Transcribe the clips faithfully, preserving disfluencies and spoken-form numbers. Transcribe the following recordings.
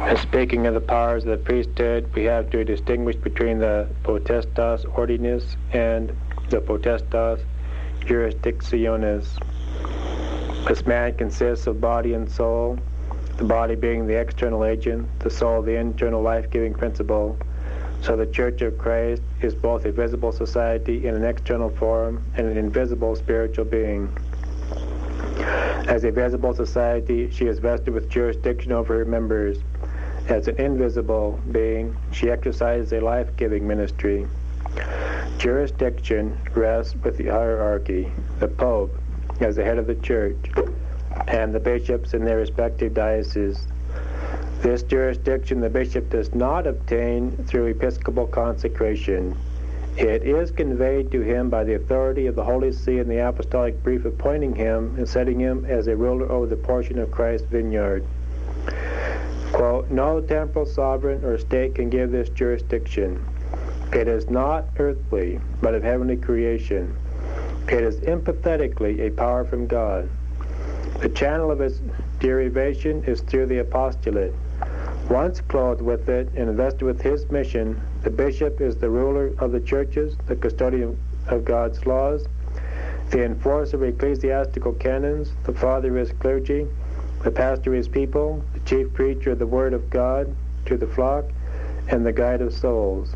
Speaking of the powers of the priesthood, we have to distinguish between the potestas ordinis and the potestas jurisdictionis. This man consists of body and soul, the body being the external agent, the soul the internal life-giving principle. So the Church of Christ is both a visible society in an external form and an invisible spiritual being. As a visible society, she is vested with jurisdiction over her members. As an invisible being, she exercises a life-giving ministry. Jurisdiction rests with the hierarchy, the Pope as the head of the Church, and the bishops in their respective dioceses. This jurisdiction the bishop does not obtain through episcopal consecration. It is conveyed to him by the authority of the Holy See and the apostolic brief appointing him and setting him as a ruler over the portion of Christ's vineyard. Quote, no temporal sovereign or state can give this jurisdiction. It is not earthly, but of heavenly creation. It is emphatically a power from God. The channel of its derivation is through the apostolate. Once clothed with it and invested with his mission, the bishop is the ruler of the churches, the custodian of God's laws, the enforcer of ecclesiastical canons, the father of his clergy, the pastor of his people, the chief preacher of the word of God to the flock, and the guide of souls.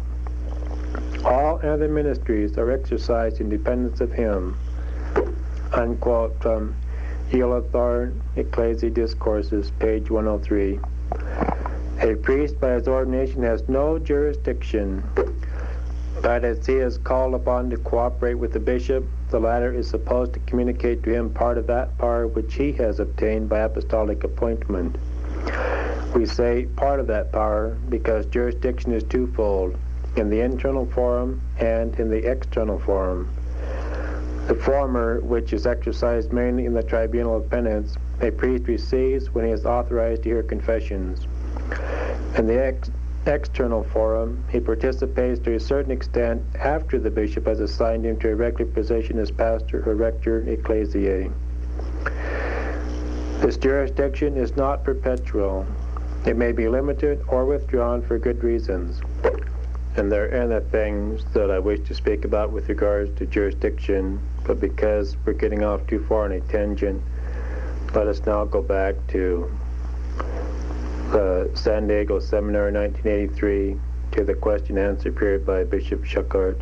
All other ministries are exercised in dependence of him. Unquote from Eulathar Ecclesi Discourses, page one oh three. A priest by his ordination has no jurisdiction, but as he is called upon to cooperate with the bishop, the latter is supposed to communicate to him part of that power which he has obtained by apostolic appointment. We say part of that power because jurisdiction is twofold, in the internal forum and in the external forum. The former, which is exercised mainly in the tribunal of penance, a priest receives when he is authorized to hear confessions. In the ex- external forum, he participates to a certain extent after the bishop has assigned him to a regular position as pastor or rector ecclesiae. This jurisdiction is not perpetual. It may be limited or withdrawn for good reasons. And there are other things that I wish to speak about with regards to jurisdiction, but because we're getting off too far on a tangent, let us now go back to the San Diego Seminar nineteen eighty-three to the question-answer period by Bishop Schuckart.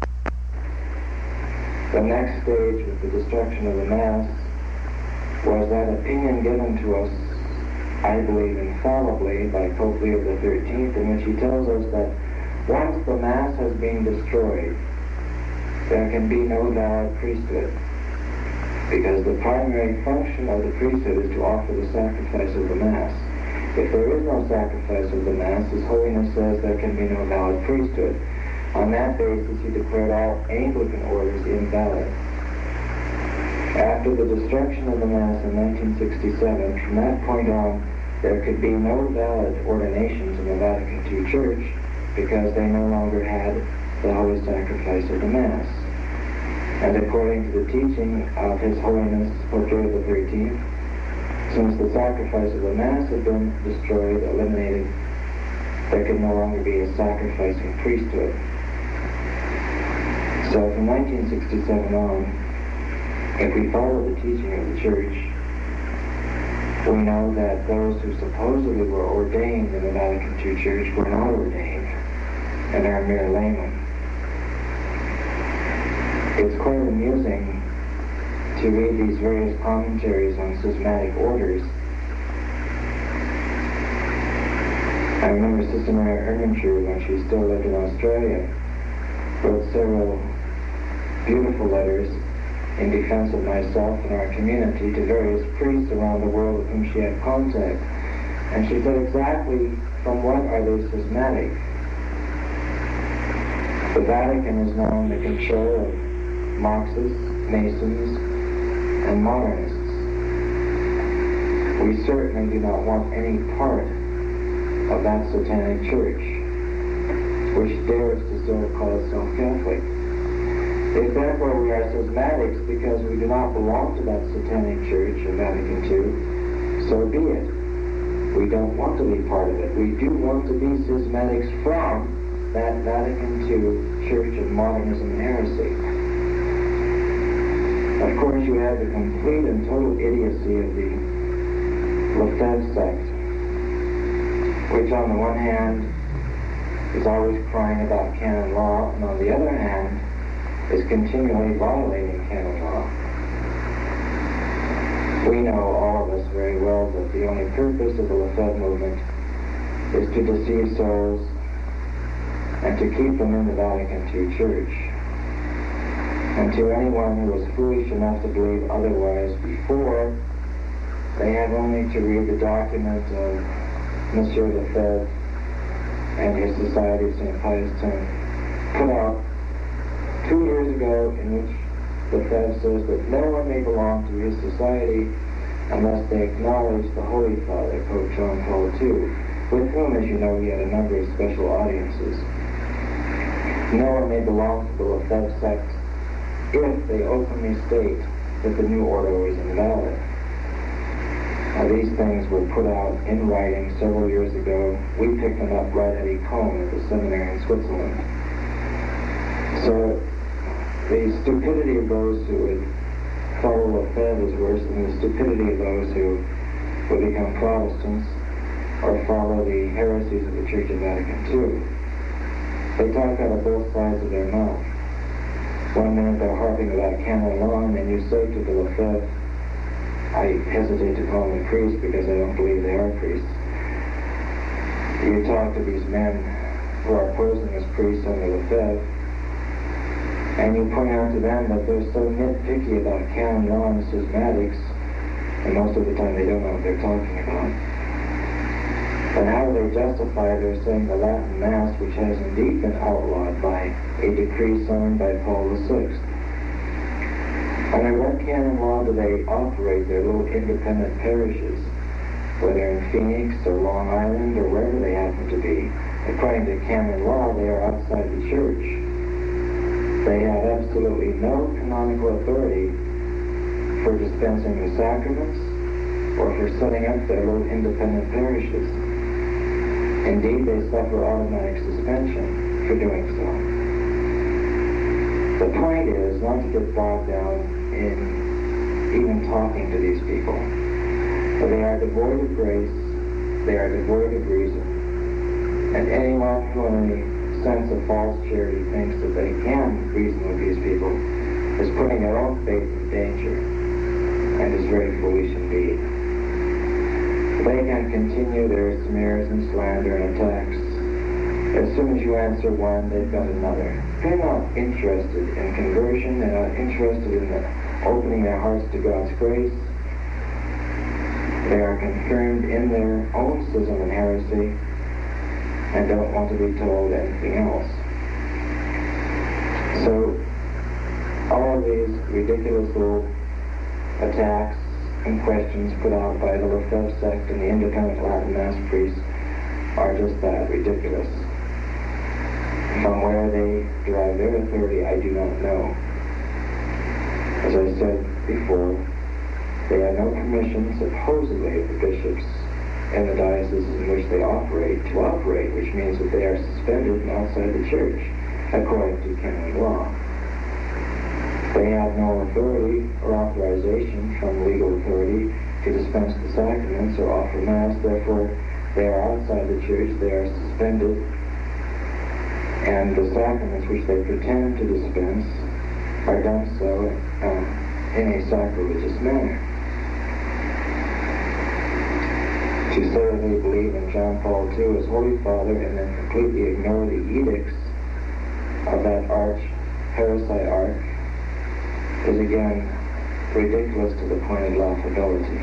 The next stage with the destruction of the Mass was that opinion given to us, I believe infallibly, by Pope Leo the thirteenth, in which he tells us that once the Mass has been destroyed, there can be no valid priesthood, because the primary function of the priesthood is to offer the sacrifice of the Mass. If there is no sacrifice of the Mass, His Holiness says there can be no valid priesthood. On that basis, he declared all Anglican orders invalid. After the destruction of the Mass in nineteen sixty-seven, from that point on, there could be no valid ordinations in the Vatican two Church, because they no longer had the holy sacrifice of the Mass. And according to the teaching of His Holiness Pope Leo the thirteenth, since the sacrifice of the Mass had been destroyed, eliminated, there could no longer be a sacrificing priesthood. So from nineteen sixty-seven on, if we follow the teaching of the Church, we know that those who supposedly were ordained in the Vatican two Church were not ordained, and are mere laymen. It's quite amusing to read these various commentaries on schismatic orders. I remember Sister Mary Erminger, when she still lived in Australia, wrote several beautiful letters in defense of myself and our community to various priests around the world with whom she had contact. And she said exactly from what are they schismatic? The Vatican is now in the control of Marxists, Masons, and Modernists. We certainly do not want any part of that satanic church, which dares to still call itself Catholic. If therefore we are schismatics because we do not belong to that satanic church of Vatican two, so be it. We don't want to be part of it. We do want to be schismatics from that Vatican two Church of Modernism and Heresy. Of course, you have the complete and total idiocy of the Lefebvre sect, which on the one hand is always crying about canon law, and on the other hand is continually violating canon law. We know, all of us, very well that the only purpose of the Lefebvre movement is to deceive souls and to keep them in the Vatican two Church. And to anyone who was foolish enough to believe otherwise before, they have only to read the document of Monsieur Lefebvre and his Society of Saint Pius X, put out two years ago, in which Lefebvre says that no one may belong to his society unless they acknowledge the Holy Father, Pope John Paul the Second, with whom, as you know, he had a number of special audiences. No one may belong to the Lefebvre sect if they openly state that the new order is invalid. Now, these things were put out in writing several years ago. We picked them up right at Ecom at the seminary in Switzerland. So the stupidity of those who would follow Lefebvre is worse than the stupidity of those who would become Protestants or follow the heresies of the Church of Vatican two. They talk out of both sides of their mouth. One minute they're harping about canon law, and then you say to the Lefebvre, I hesitate to call them priests because I don't believe they are priests. You talk to these men who are posing as priests under Lefebvre, and you point out to them that they're so nitpicky about canon law and schismatics, and most of the time they don't know what they're talking about. But how do they justify their saying the Latin Mass, which has indeed been outlawed by a decree signed by Paul the Sixth? Under what canon law do they operate their little independent parishes, whether in Phoenix or Long Island or wherever they happen to be? According to canon law, they are outside the Church. They have absolutely no canonical authority for dispensing the sacraments or for setting up their little independent parishes. Indeed, they suffer automatic suspension for doing so. The point is not to get bogged down in even talking to these people. For they are devoid of grace, they are devoid of reason, and anyone who in a sense of false charity thinks that they can reason with these people is putting their own faith in danger and is very foolish indeed. They can continue their smears and slander and attacks. As soon as you answer one, they've got another. They're not interested in conversion. They're not interested in the opening their hearts to God's grace. They are confirmed in their own schism and heresy and don't want to be told anything else. So all of these ridiculous little attacks and questions put out by the Lefebvre sect and the independent Latin Mass priests are just that, ridiculous. From where they derive their authority, I do not know. As I said before, they have no permission, supposedly, of the bishops and the dioceses in which they operate to operate, which means that they are suspended and outside the Church, according to canon law. They have no authority or authorization from legal authority to dispense the sacraments or offer Mass. Therefore, they are outside the Church, they are suspended, and the sacraments which they pretend to dispense are done so um, in a sacrilegious manner. To say that they believe in John Paul the Second as Holy Father and then completely ignore the edicts of that arch parasite is again ridiculous to the point of laughability.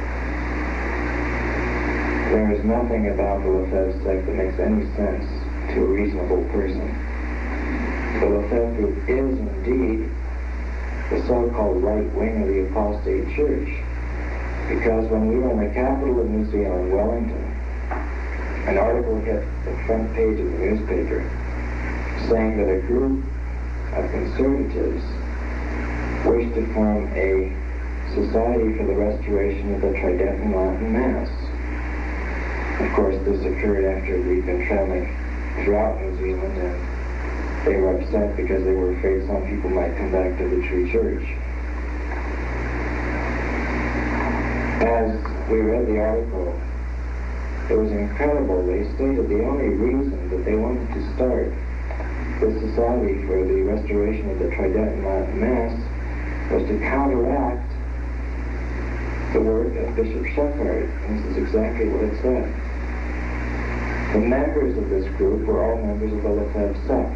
There is nothing about the Lefebvre sect that makes any sense to a reasonable person. The Lefebvre group is indeed the so-called right wing of the apostate church, because when we were in the capital of New Zealand, Wellington, an article hit the front page of the newspaper saying that a group of conservatives wished to form a society for the restoration of the Tridental Latin Mass. Of course, this occurred after we'd been traveling throughout New Zealand, and they were upset because they were afraid some people might come back to the true church. As we read the article, it was incredible. They stated the only reason that they wanted to start this society for the restoration of the Tridental Latin Mass was to counteract the work of Bishop Schuckardt. And this is exactly what it said. The members of this group were all members of the Lefebvre sect,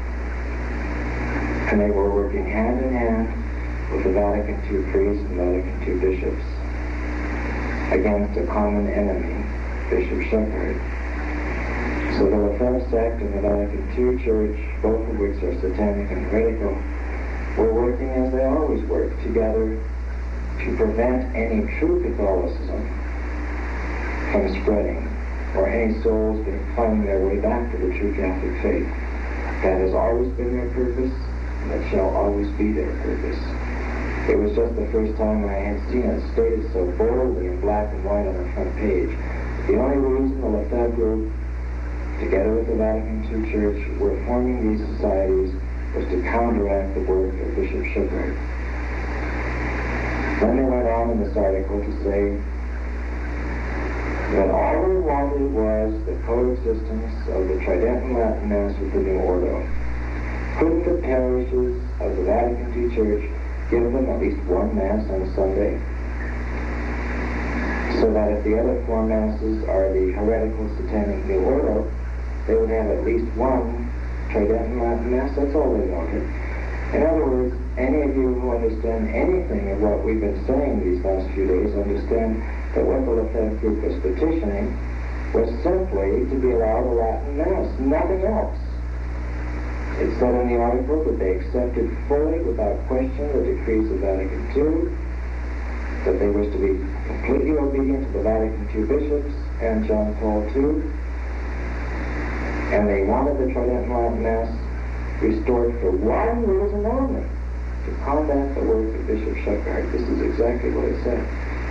and they were working hand in hand with the Vatican two priests and Vatican two bishops against a common enemy, Bishop Schuckardt. So the Lefebvre sect and the Vatican two church, both of which are satanic and heretical, were working as they always work, together to prevent any true Catholicism from spreading, or any souls being finding their way back to the true Catholic faith. That has always been their purpose, and it shall always be their purpose. It was just the first time I had seen it stated so boldly in black and white on the front page. The only reason the Lefebvre group, together with the Vatican two Church, were forming these societies was to counteract the work of Bishop Schuckardt. Then they went on in this article to say that all they wanted was the coexistence of the Tridental Latin Mass with the New Ordo. Couldn't the parishes of the Vatican two Church give them at least one Mass on Sunday? So that if the other four Masses are the heretical satanic New Ordo, they would have at least one Tridental Latin Mass. That's all they wanted. In other words, any of you who understand anything of what we've been saying these last few days understand that what the Lefebvre group was petitioning was simply to be allowed a Latin Mass, nothing else. It said in the article that they accepted fully, without question, the decrees of Vatican two, that they was to be completely obedient to the Vatican two bishops and John Paul the Second, and they wanted the Tridental Latin Mass restored for one reason only, to combat the work of Bishop Schuckardt. This is exactly what it said.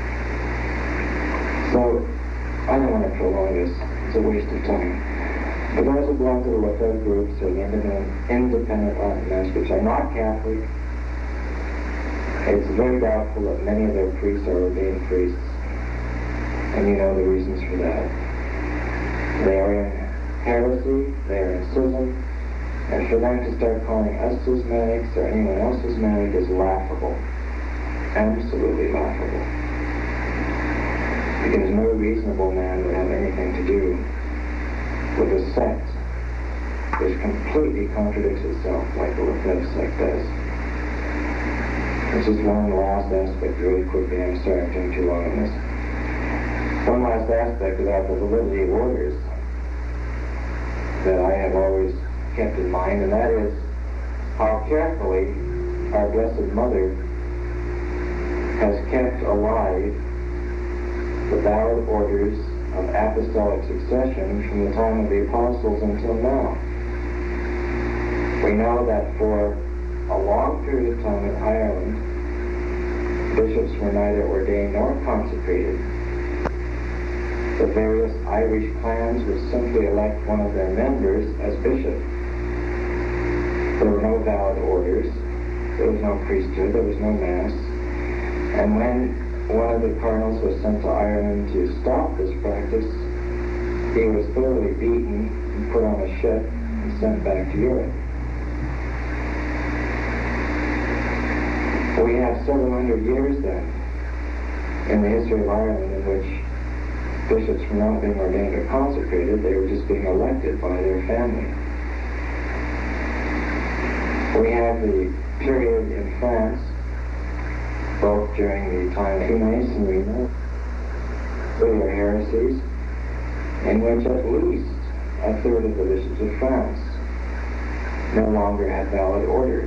So, I don't want to prolong this. It's a waste of time. For those who belong to the Lefebvre groups or the independent, independent Latin Mass, which are not Catholic, it's very doubtful that many of their priests are ordained priests. And you know the reasons for that. They are in heresy, they are in schism, and for them to start calling us schismatics or anyone else schismatic is laughable. Absolutely laughable. Because no reasonable man would have anything to do with a sect which completely contradicts itself like the Lefebvre sect does. This is one last aspect really quickly. I'm sorry I'm doing too long on this. One last aspect about the validity of orders that I have always kept in mind, and that is how carefully our Blessed Mother has kept alive the valid orders of apostolic succession from the time of the apostles until now. We know that for a long period of time in Ireland, bishops were neither ordained nor consecrated. The various Irish clans would simply elect one of their members as bishop. There were no valid orders, there was no priesthood, there was no Mass. And when one of the cardinals was sent to Ireland to stop this practice, he was thoroughly beaten and put on a ship and sent back to Europe. We have several hundred years then in the history of Ireland in which bishops were not being ordained or consecrated, they were just being elected by their family. We have the period in France, both during the time of Freemasonry, earlier heresies, in which at least a third of the bishops of France no longer had valid orders.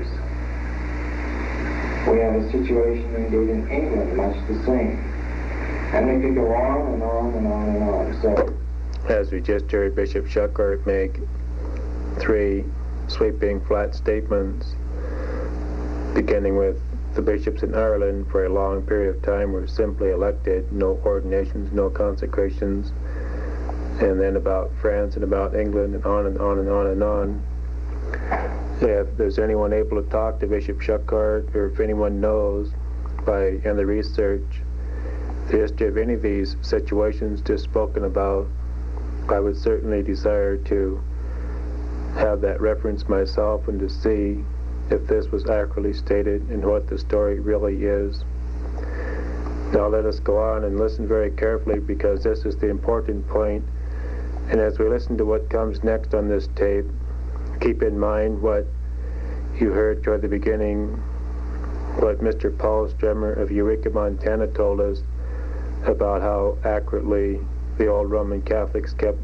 We have a situation indeed in England much the same. And we could go on and on and on and on. So, as we just heard Bishop Schuckardt make three sweeping flat statements, beginning with the bishops in Ireland for a long period of time were simply elected, no ordinations, no consecrations, and then about France and about England and on and on and on and on. If there's anyone able to talk to Bishop Schuckardt, or if anyone knows by in the research the history of any of these situations just spoken about, I would certainly desire to have that reference myself and to see if this was accurately stated and what the story really is. Now let us go on and listen very carefully, because this is the important point. And as we listen to what comes next on this tape, keep in mind what you heard toward the beginning, what Mister Paul Stremmer of Eureka, Montana told us about how accurately the old Roman Catholics kept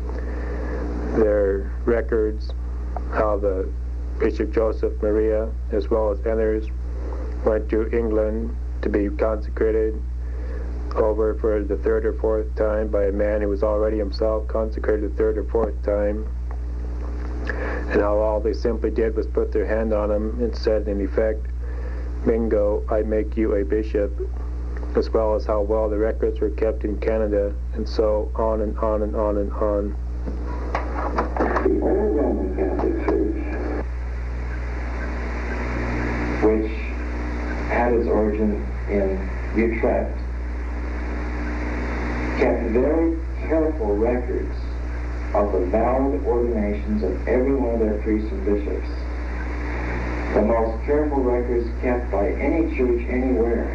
their records, how the Bishop Joseph Maria, as well as others, went to England to be consecrated over for the third or fourth time by a man who was already himself consecrated the third or fourth time, and how all they simply did was put their hand on him and said, in effect, "Bingo, I make you a bishop," as well as how well the records were kept in Canada, and so on and on and on and on. The old Roman Catholic Church, which had its origin in Utrecht, kept very careful records of the valid ordinations of every one of their priests and bishops. The most careful records kept by any church anywhere.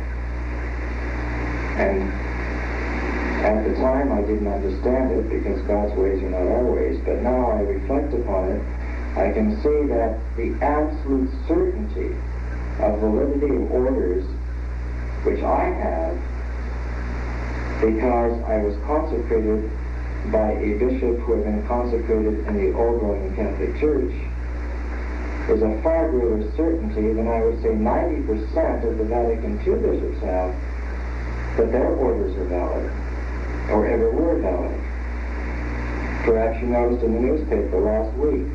And at the time I didn't understand it, because God's ways are not our ways, but now I reflect upon it, I can see that the absolute certainty of validity of orders, which I have because I was consecrated by a bishop who had been consecrated in the old Roman Catholic Church, is a far greater certainty than I would say ninety percent of the Vatican two bishops have, that their orders are valid, or ever were valid. Perhaps you noticed in the newspaper last week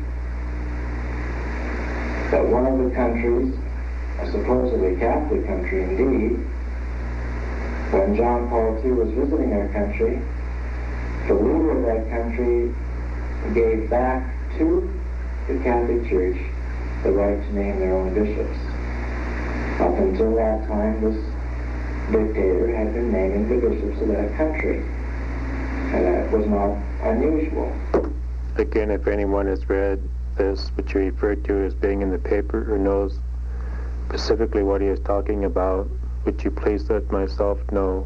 that one of the countries, a supposedly Catholic country indeed, when John Paul the Second was visiting our country, the leader of that country gave back to the Catholic Church the right to name their own bishops. Up until that time, this dictator had been naming the bishops of that country, and that was not unusual. Again, if anyone has read this, which you referred to as being in the paper, or knows specifically what he is talking about, would you please let myself know?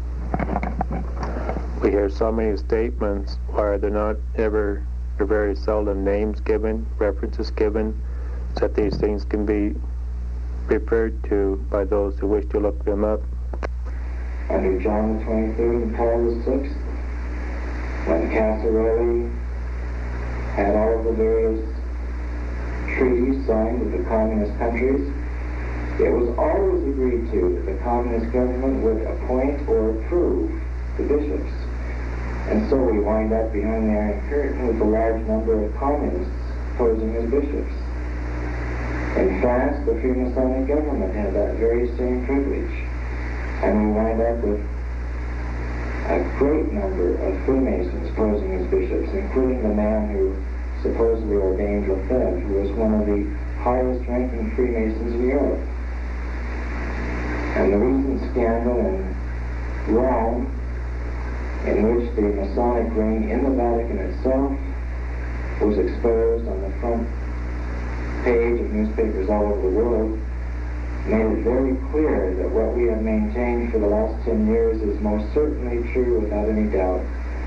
We hear so many statements. Why are there not ever, or very seldom, names given, references given, so that these things can be referred to by those who wish to look them up? Under John the twenty-third and Paul the sixth, when Casarelli had all of the various treaties signed with the communist countries, it was always agreed to that the communist government would appoint or approve the bishops. And so we wind up behind the Iron Curtain with a large number of communists posing as bishops. In France, the Freemasonic government had that very same privilege. And we wind up with a great number of Freemasons posing as bishops, including the man who supposedly ordained Lefebvre, who was one of the highest-ranking Freemasons in Europe. And the recent scandal in Rome, in which the Masonic ring in the Vatican itself was exposed on the front page of newspapers all over the world, made it very clear that what we have maintained for the last ten years is most certainly true without any doubt.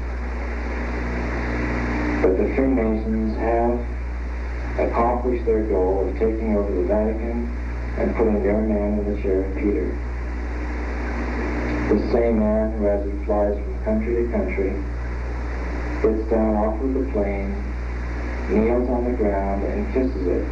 But the Freemasons have accomplished their goal of taking over the Vatican and putting their man in the chair of Peter. The same man who, as he flies from country to country, gets down off of the plane, kneels on the ground, and kisses it.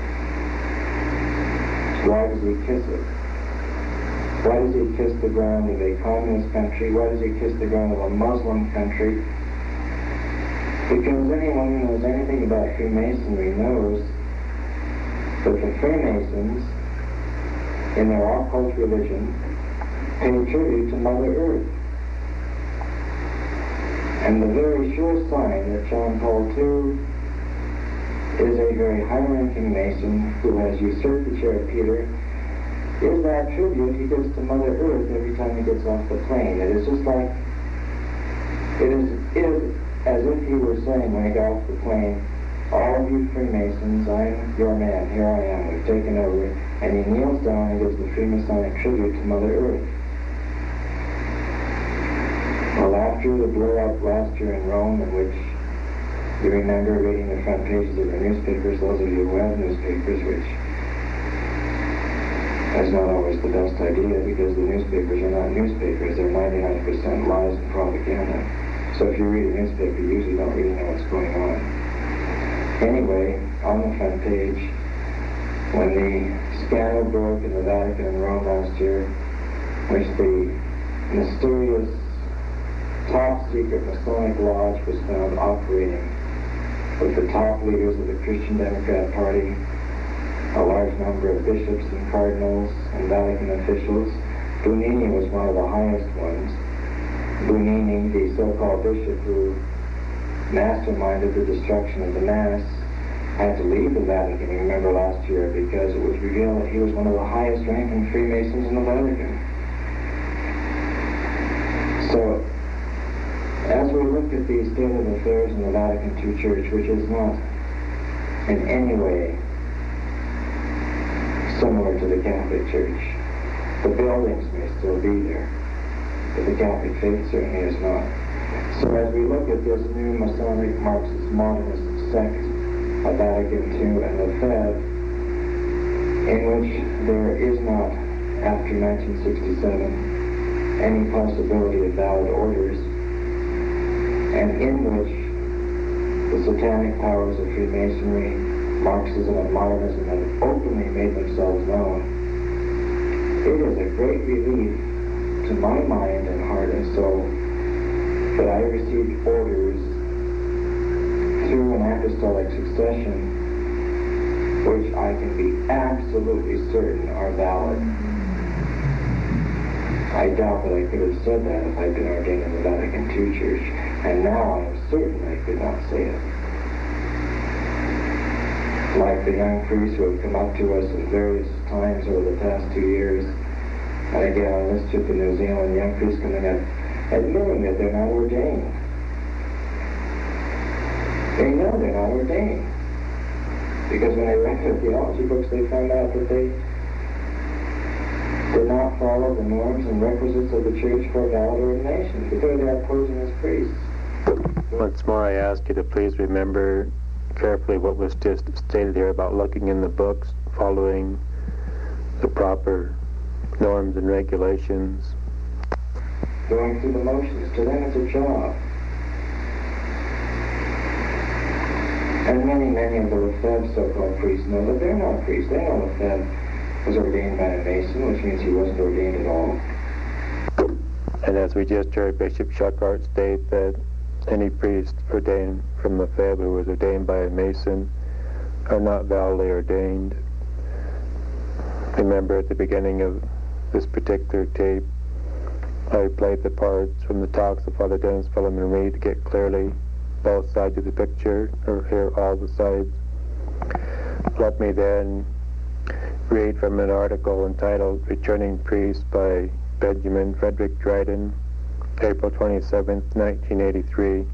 Why does he kiss it? Why does he kiss the ground of a communist country? Why does he kiss the ground of a Muslim country? Because anyone who knows anything about Freemasonry knows that the Freemasons, in their occult religion, pay tribute to Mother Earth. And the very sure sign that John Paul the Second is a very high-ranking Mason who has usurped the chair of Peter is that tribute he gives to Mother Earth every time he gets off the plane. It is just like, it is, it is as if he were saying when he got off the plane, all of you Freemasons, I'm your man, here I am, we've taken over. And he kneels down and gives the Freemasonic tribute to Mother Earth. Well, after the blow-up last year in Rome, in which you remember reading the front pages of the newspapers, those of you who have newspapers, which is not always the best idea because the newspapers are not newspapers, they're ninety-nine percent lies and propaganda. So if you read a newspaper, you usually don't really know what's going on. Anyway, on the front page, when the scandal broke in the Vatican in Rome last year, which the mysterious top-secret Masonic Lodge was found operating with the top leaders of the Christian Democrat Party, a large number of bishops and cardinals and Vatican officials. Bugnini was one of the highest ones. Bugnini, the so-called bishop who masterminded the destruction of the Mass, had to leave the Vatican, you remember last year, because it was revealed that he was one of the highest ranking Freemasons in the Vatican. So, as we look at the state of affairs in the Vatican Two Church, which is not in any way similar to the Catholic Church, the buildings may still be there, but the Catholic faith certainly is not. So as we look at this new Masonic Marxist modernist sect of Vatican Two and the F E B, in which there is not, after nineteen sixty-seven, any possibility of valid orders, and in which the satanic powers of Freemasonry, Marxism, and modernism have openly made themselves known, it is a great relief to my mind and heart and soul that I received orders through an apostolic succession which I can be absolutely certain are valid. I doubt that I could have said that if I'd been ordained in the Vatican Two Church, and now I am certain I could not say it. Like the young priests who have come up to us at various times over the past two years, and again on this trip to New Zealand, young priests coming up, admitting that they're not ordained. They know they're not ordained. Because when they read their theology books, they found out that they did not follow the norms and requisites of the church for valid ordination, because they are posing as priests. Once more, I ask you to please remember carefully what was just stated here about looking in the books, following the proper norms and regulations. Going through the motions. To them, it's a job. And many, many of the Lefebvre so-called priests know that they're not priests. They know Lefebvre was ordained by a Mason, which means he wasn't ordained at all. And as we just heard Bishop Schuckart state that any priest ordained from Lefebvre who was ordained by a Mason are not validly ordained. Remember at the beginning of this particular tape, I played the parts from the talks of Father Dennis Philemon Reed to get clearly both sides of the picture, or hear all the sides. Let me then read from an article entitled Returning Priest by Benjamin Frederick Dryden, April twenty-seventh, nineteen eighty-three.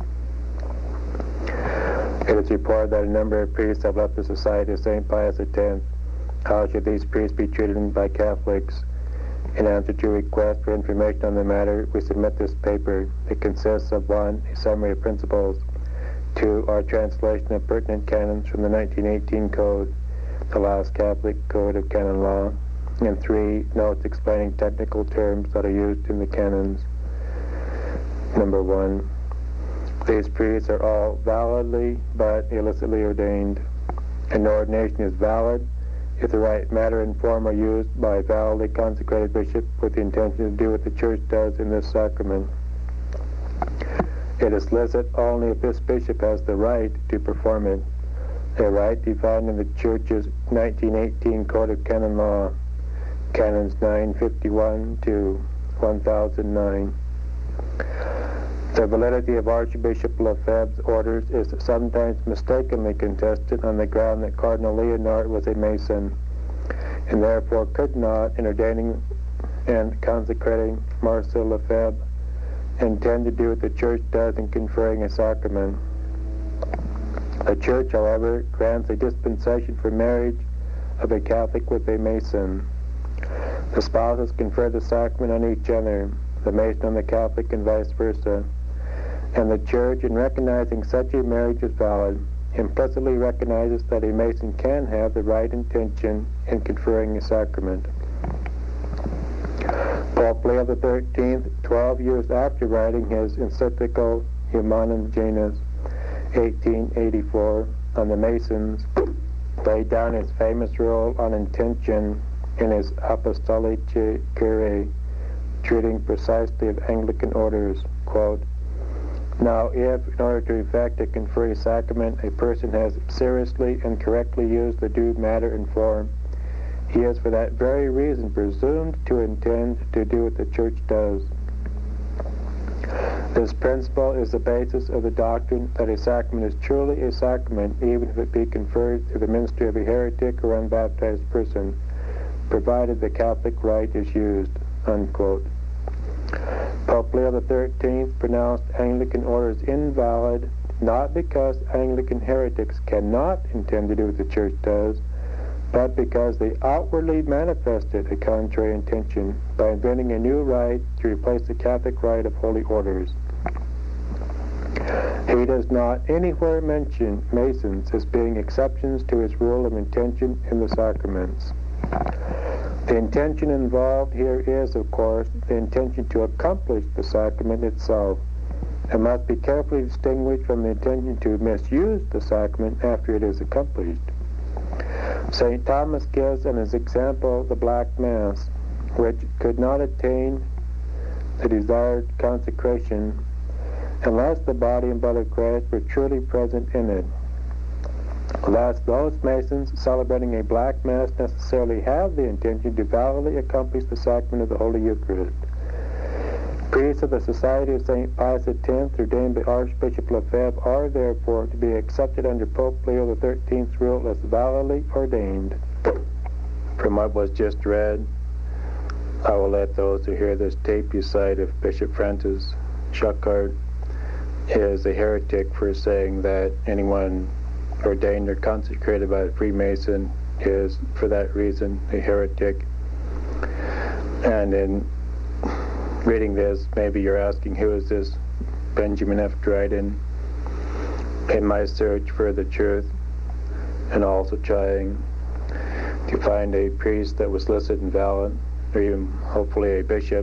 It is reported that a number of priests have left the Society of Saint Pius X. How should these priests be treated by Catholics? In answer to a request for information on the matter, we submit this paper. It consists of one, a summary of principles, two, our translation of pertinent canons from the nineteen eighteen Code, the last Catholic Code of Canon Law, and three, notes explaining technical terms that are used in the canons. Number one, these priests are all validly but illicitly ordained. An ordination is valid if the right matter and form are used by a validly consecrated bishop with the intention to do what the Church does in this sacrament. It is licit only if this bishop has the right to perform it, a right defined in the Church's nineteen eighteen Code of Canon Law, Canons nine fifty-one to one thousand nine. The validity of Archbishop Lefebvre's orders is sometimes mistakenly contested on the ground that Cardinal Leonard was a Mason, and therefore could not, in ordaining and consecrating Marcel Lefebvre, intend to do what the Church does in conferring a sacrament. The Church, however, grants a dispensation for marriage of a Catholic with a Mason. The spouses confer the sacrament on each other, the Mason on the Catholic and vice versa. And the Church, in recognizing such a marriage as valid, implicitly recognizes that a Mason can have the right intention in conferring a sacrament. Pope Leo the thirteenth, twelve years after writing his encyclical Humanum Genus, eighteen eighty-four, on the Masons, laid down his famous rule on intention in his Apostolicae Curae, treating precisely of Anglican orders. Quote, "Now if, in order to effect a conferring sacrament, a person has seriously and correctly used the due matter and form, he is for that very reason presumed to intend to do what the Church does. This principle is the basis of the doctrine that a sacrament is truly a sacrament, even if it be conferred through the ministry of a heretic or unbaptized person, provided the Catholic rite is used." Unquote. Pope Leo the thirteenth pronounced Anglican orders invalid, not because Anglican heretics cannot intend to do what the Church does, but because they outwardly manifested a contrary intention by inventing a new rite to replace the Catholic rite of holy orders. He does not anywhere mention Masons as being exceptions to his rule of intention in the sacraments. The intention involved here is, of course, the intention to accomplish the sacrament itself, and must be carefully distinguished from the intention to misuse the sacrament after it is accomplished. Saint Thomas gives as an example the Black Mass, which could not attain the desired consecration unless the body and blood of Christ were truly present in it. Thus, those Masons celebrating a Black Mass necessarily have the intention to validly accomplish the sacrament of the Holy Eucharist. Priests of the Society of Saint Pius the tenth, ordained by Archbishop Lefebvre, are therefore to be accepted under Pope Leo the thirteenth's rule as validly ordained. From what was just read, I will let those who hear this tape decide if Bishop Francis Schuckart is a heretic for saying that anyone ordained or consecrated by a Freemason is, for that reason, a heretic. And in reading this, maybe you're asking, who is this Benjamin F. Dryden? In my search for the truth, and also trying to find a priest that was listed and valid, or even hopefully a bishop,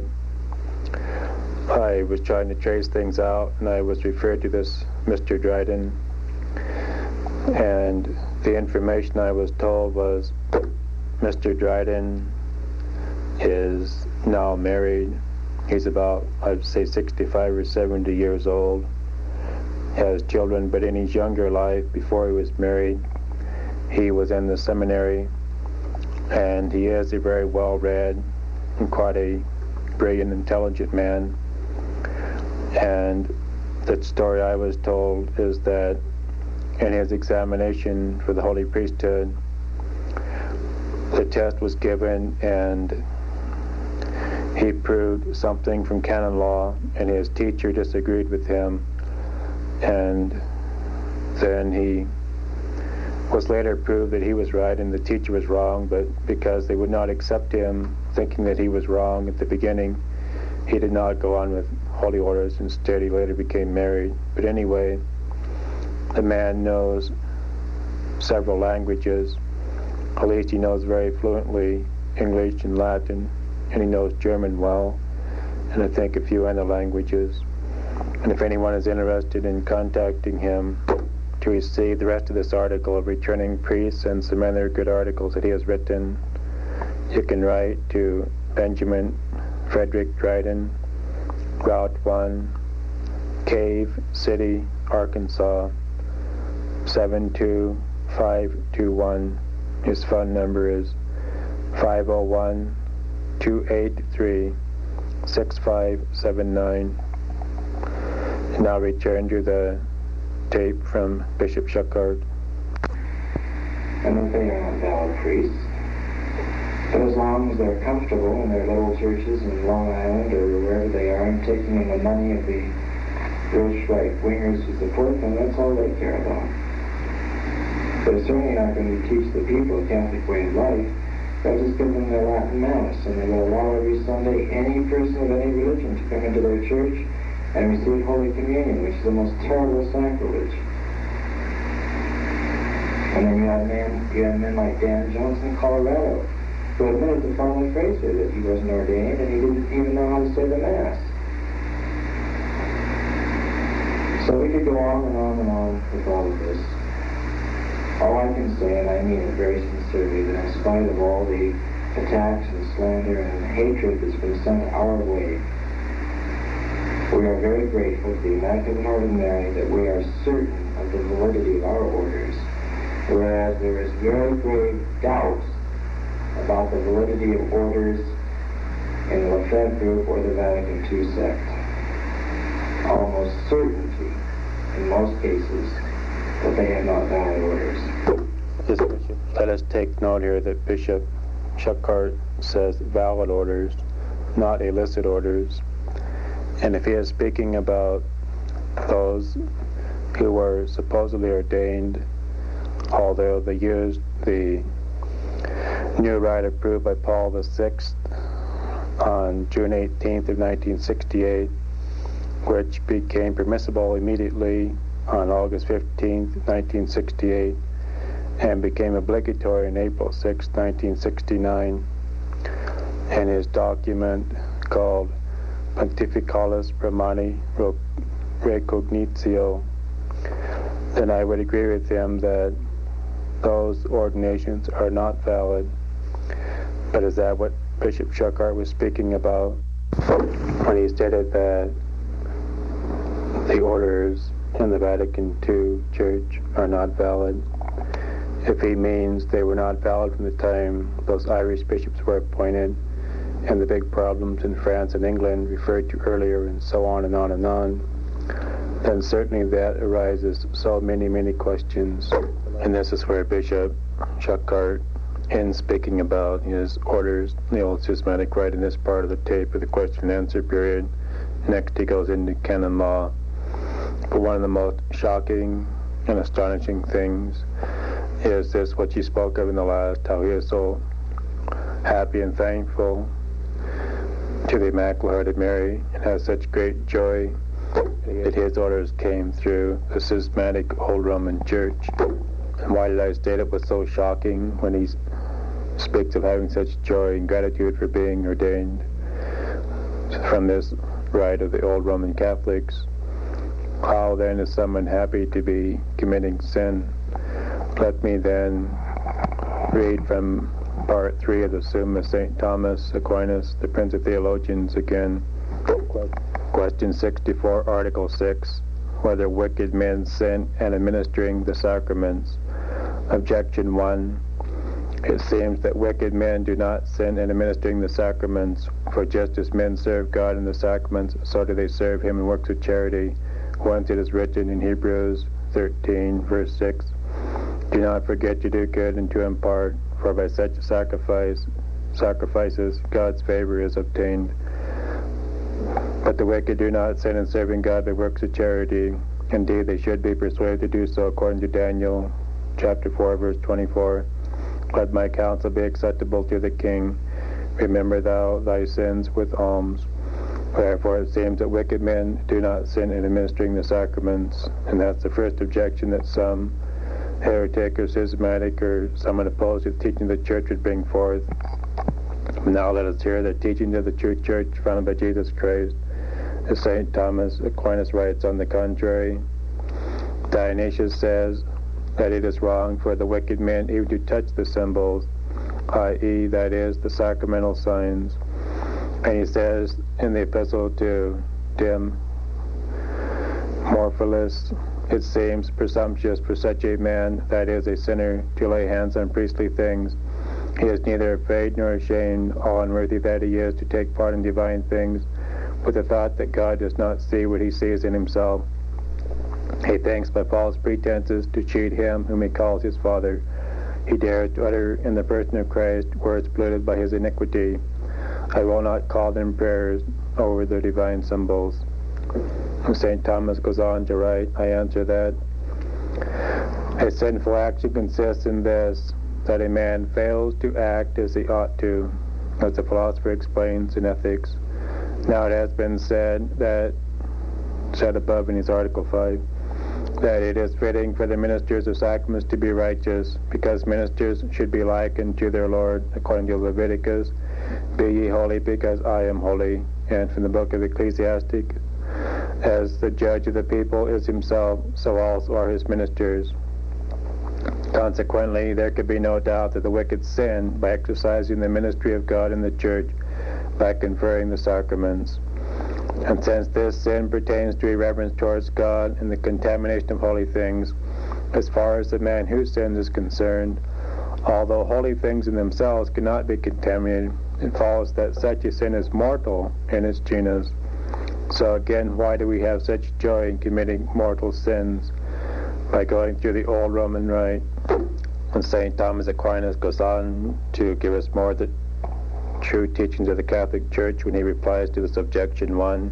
I was trying to trace things out, and I was referred to this Mister Dryden, and the information I was told was Mister Dryden is now married. He's about, I'd say, sixty-five or seventy years old, has children, but in his younger life, before he was married, he was in the seminary, and he is a very well-read and quite a brilliant, intelligent man. And the story I was told is that in his examination for the holy priesthood, the test was given and he proved something from canon law, and his teacher disagreed with him, and then he was later proved that he was right and the teacher was wrong, but because they would not accept him, thinking that he was wrong at the beginning, he did not go on with holy orders. Instead, he later became married. But anyway, the man knows several languages. At least he knows very fluently English and Latin, and he knows German well, and I think a few other languages. And if anyone is interested in contacting him to receive the rest of this article of Returning Priests and some other good articles that he has written, you can write to Benjamin Frederick Dryden, Route one, Cave City, Arkansas, seven two five two one. His phone number is five oh one, two eight three, six five seven nine. Now return to the tape from Bishop Schuckart. And that they are not valid priests. But as long as they're comfortable in their little churches in Long Island or wherever they are and taking in the money of the rich right-wingers who support them, that's all they care about. They're certainly not going to teach the people a Catholic way of life. They'll just give them their Latin Mass, and they will allow every Sunday any person of any religion to come into their church and receive Holy Communion, which is the most terrible sacrilege. And then you have men, you have men like Dan Jones in Colorado, who admitted to Father Fraser that he wasn't ordained and he didn't even know how to say the Mass. So we could go on and on and on with all of this. All I can say, and I mean it very sincerely, that in spite of all the attacks and slander and hatred that's been sent our way, we are very grateful to the Immaculate Heart of Mary that we are certain of the validity of our orders, whereas there is very grave doubt about the validity of orders in the Lefebvre group or the Vatican two sect. Almost certainty, in most cases, that they have not valid orders. Yes, Bishop. Let us take note here that Bishop Schuckart says valid orders, not illicit orders. And if he is speaking about those who were supposedly ordained, although they used the new rite approved by Paul the Sixth on June eighteenth of nineteen sixty-eight, which became permissible immediately on August fifteenth, nineteen sixty-eight, and became obligatory on April sixth, nineteen sixty-nine, and his document called Pontificalis Romani Recognitio, then I would agree with him that those ordinations are not valid. But is that what Bishop Schuckart was speaking about when he stated that the orders in the Vatican two Church are not valid? If he means they were not valid from the time those Irish bishops were appointed, and the big problems in France and England referred to earlier, and so on and on and on, then certainly that arises so many, many questions. And this is where Bishop Schuckart, in speaking about his orders, the old schismatic rite in this part of the tape of the question and answer period, next he goes into canon law. But one of the most shocking and astonishing things is this, what you spoke of in the last, how he is so happy and thankful to the Immaculate Heart of Mary and has such great joy that his orders came through the schismatic Old Roman Church. And why did I state it was so shocking when he speaks of having such joy and gratitude for being ordained from this rite of the Old Roman Catholics? How then is someone happy to be committing sin? Let me then read from part three of the Summa Saint Thomas Aquinas, the Prince of Theologians again. Question sixty-four, Article six, whether wicked men sin in administering the sacraments. Objection one, it seems that wicked men do not sin in administering the sacraments, for just as men serve God in the sacraments, so do they serve him in works of charity. Once it is written in Hebrews thirteen, verse six, do not forget to do good and to impart, for by such sacrifice, sacrifices God's favor is obtained. But the wicked do not sin in serving God by works of charity. Indeed, they should be persuaded to do so according to Daniel chapter four, verse twenty-four. Let my counsel be acceptable to the king. Remember thou thy sins with alms. Wherefore it seems that wicked men do not sin in administering the sacraments. And that's the first objection that some heretic or schismatic or someone opposed to the teaching of the church would bring forth. Now let us hear the teaching of the true church founded by Jesus Christ. As Saint Thomas Aquinas writes on the contrary, Dionysius says that it is wrong for the wicked men even to touch the symbols, that is, that is, the sacramental signs. And he says in the epistle to Dim Morphilis, it seems presumptuous for such a man, that is, a sinner, to lay hands on priestly things. He is neither afraid nor ashamed, all unworthy that he is, to take part in divine things, with the thought that God does not see what he sees in himself. He thinks by false pretenses to cheat him whom he calls his Father. He dares to utter in the person of Christ words polluted by his iniquity. I will not call them prayers over the divine symbols. Saint Thomas goes on to write, I answer that a sinful action consists in this, that a man fails to act as he ought to, as the philosopher explains in Ethics. Now it has been said that, said above in his Article five, that it is fitting for the ministers of sacraments to be righteous, because ministers should be likened to their Lord, according to Leviticus, be ye holy because I am holy, and from the book of Ecclesiastic, as the judge of the people is himself, so also are his ministers. Consequently, there could be no doubt that the wicked sin by exercising the ministry of God in the church, by conferring the sacraments. And since this sin pertains to irreverence towards God and the contamination of holy things, as far as the man who sins is concerned, although holy things in themselves cannot be contaminated, it follows that such a sin is mortal in its genus. So again, why do we have such joy in committing mortal sins? By going through the old Roman rite. And Saint Thomas Aquinas goes on to give us more of the true teachings of the Catholic Church when he replies to this objection one.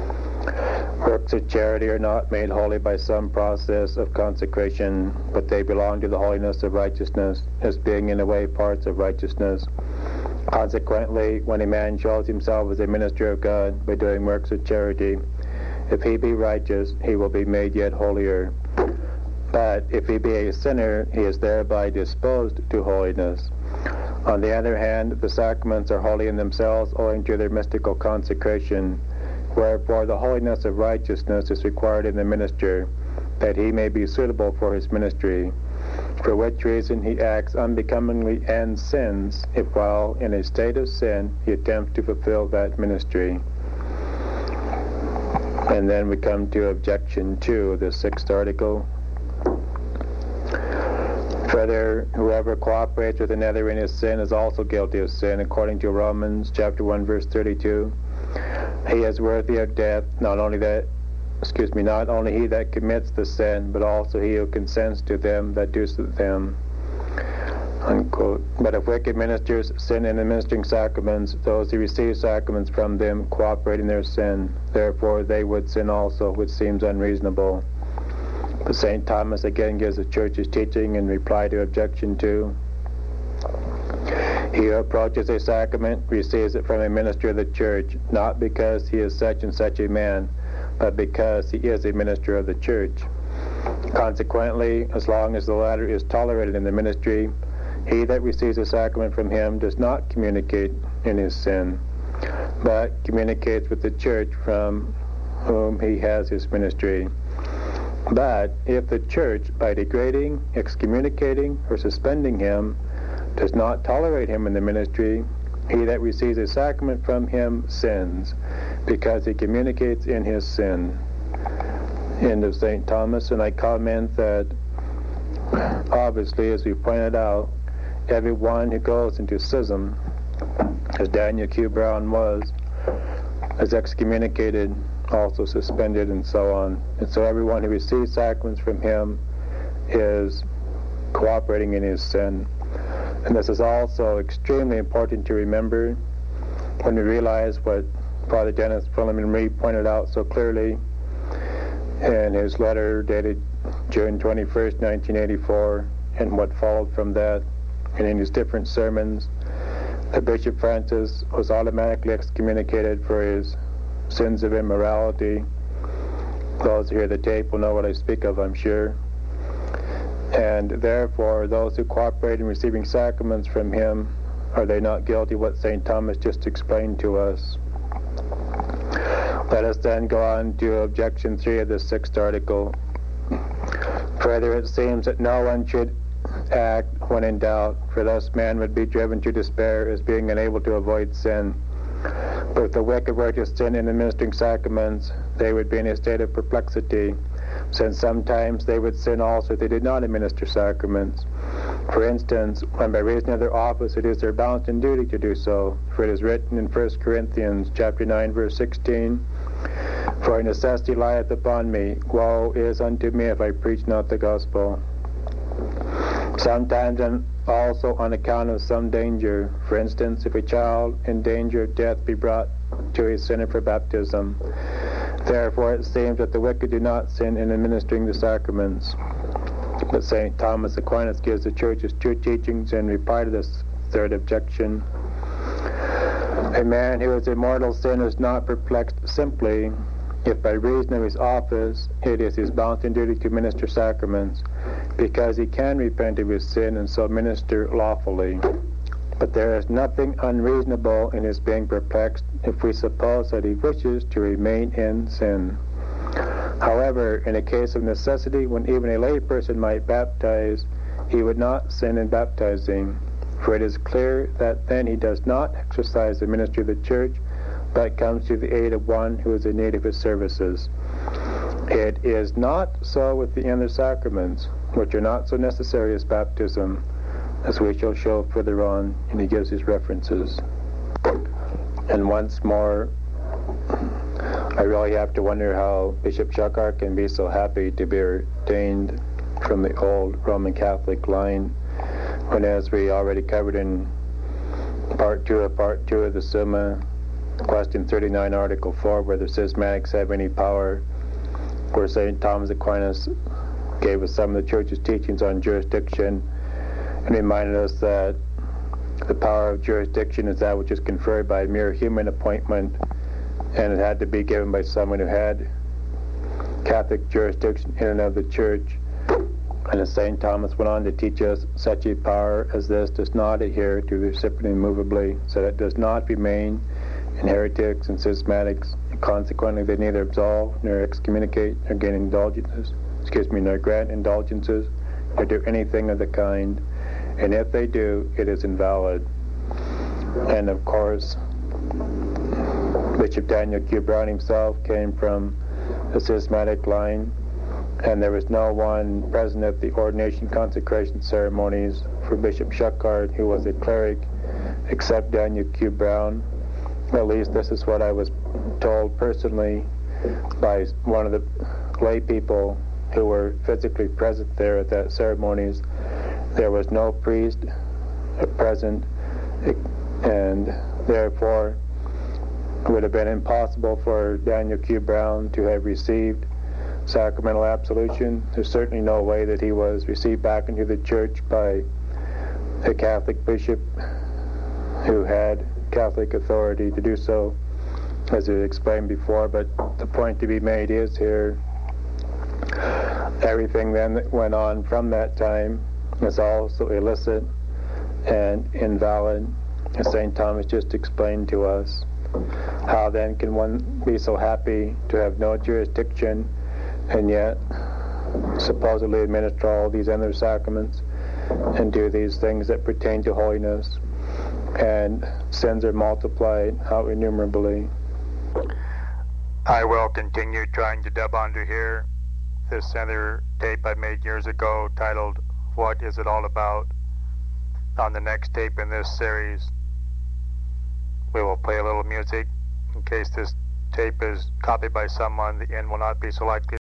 Works of charity are not made holy by some process of consecration, but they belong to the holiness of righteousness, as being in a way parts of righteousness. Consequently, when a man shows himself as a minister of God by doing works of charity, if he be righteous, he will be made yet holier. But if he be a sinner, he is thereby disposed to holiness. On the other hand, the sacraments are holy in themselves owing to their mystical consecration, wherefore the holiness of righteousness is required in the minister, that he may be suitable for his ministry, for which reason he acts unbecomingly and sins, if while in a state of sin he attempts to fulfill that ministry. And then we come to objection two, the sixth article. Further, whoever cooperates with another in his sin is also guilty of sin, according to Romans chapter one, verse thirty-two. He is worthy of death, not only that, excuse me, not only he that commits the sin, but also he who consents to them that do them. Unquote. But if wicked ministers sin in administering sacraments, those who receive sacraments from them cooperate in their sin. Therefore they would sin also, which seems unreasonable. But Saint Thomas again gives the Church's teaching in reply to objection two. He who approaches a sacrament receives it from a minister of the Church, not because he is such and such a man, but because he is a minister of the Church. Consequently, as long as the latter is tolerated in the ministry, he that receives a sacrament from him does not communicate in his sin, but communicates with the Church from whom he has his ministry. But if the Church, by degrading, excommunicating, or suspending him, does not tolerate him in the ministry, he that receives a sacrament from him sins, because he communicates in his sin. End of Saint Thomas. And I comment that, obviously, as we pointed out, everyone who goes into schism, as Daniel Q. Brown was, is excommunicated, also suspended, and so on. And so everyone who receives sacraments from him is cooperating in his sin. And this is also extremely important to remember when we realize what Father Dennis Philemon Reed pointed out so clearly in his letter dated June twenty-first, nineteen eighty-four, and what followed from that, and in his different sermons, that Bishop Francis was automatically excommunicated for his sins of immorality. Those who hear the tape will know what I speak of, I'm sure. And therefore, those who cooperate in receiving sacraments from him, are they not guilty of what Saint Thomas just explained to us? Let us then go on to objection three of the sixth article. Further, it seems that no one should act when in doubt, for thus man would be driven to despair as being unable to avoid sin. But if the wicked were to sin in administering sacraments, they would be in a state of perplexity, since sometimes they would sin also if they did not administer sacraments. For instance, when by reason of their office it is their bounden duty to do so, for it is written in First Corinthians chapter nine, verse sixteen, "For necessity lieth upon me, woe is unto me if I preach not the gospel." Sometimes and also on account of some danger. For instance, if a child in danger of death be brought to a sinner for baptism. Therefore it seems that the wicked do not sin in administering the sacraments. But Saint Thomas Aquinas gives the Church's true teachings in reply to this third objection. A man who is a mortal sinner is not perplexed simply if by reason of his office it is his bounden duty to minister sacraments, because he can repent of his sin and so minister lawfully. But there is nothing unreasonable in his being perplexed if we suppose that he wishes to remain in sin. However, in a case of necessity, when even a lay person might baptize, he would not sin in baptizing, for it is clear that then he does not exercise the ministry of the Church, but comes to the aid of one who is in need of his services. It is not so with the other sacraments, which are not so necessary as baptism, as we shall show further on, and he gives his references. And once more, I really have to wonder how Bishop Schuckart can be so happy to be ordained from the old Roman Catholic line, when, as we already covered in part two of part two of the Summa, question thirty-nine, article four, whether schismatics have any power, where Saint Thomas Aquinas gave us some of the Church's teachings on jurisdiction and reminded us that the power of jurisdiction is that which is conferred by mere human appointment, and it had to be given by someone who had Catholic jurisdiction in and of the Church. And as Saint Thomas went on to teach us, such a power as this does not adhere to the recipient immovably, so that it does not remain in heretics and schismatics, and consequently they neither absolve nor excommunicate nor gain indulgences, excuse me, nor grant indulgences, nor do anything of the kind. And if they do, it is invalid. And of course, Bishop Daniel Q. Brown himself came from a schismatic line, and there was no one present at the ordination consecration ceremonies for Bishop Schuckart who was a cleric except Daniel Q. Brown. At least this is what I was told personally by one of the lay people who were physically present there at that ceremonies. There was no priest present, and therefore it would have been impossible for Daniel Q. Brown to have received sacramental absolution. There's certainly no way that he was received back into the Church by a Catholic bishop who had Catholic authority to do so, as I explained before. But the point to be made is here, everything then that went on from that time is also illicit and invalid, as Saint Thomas just explained to us. How then can one be so happy to have no jurisdiction and yet supposedly administer all these other sacraments and do these things that pertain to holiness, and sins are multiplied how innumerably? I will continue trying to dub onto here this other tape I made years ago titled "What Is It All About?" On the next tape in this series, we will play a little music. In case this tape is copied by someone, the end will not be selected.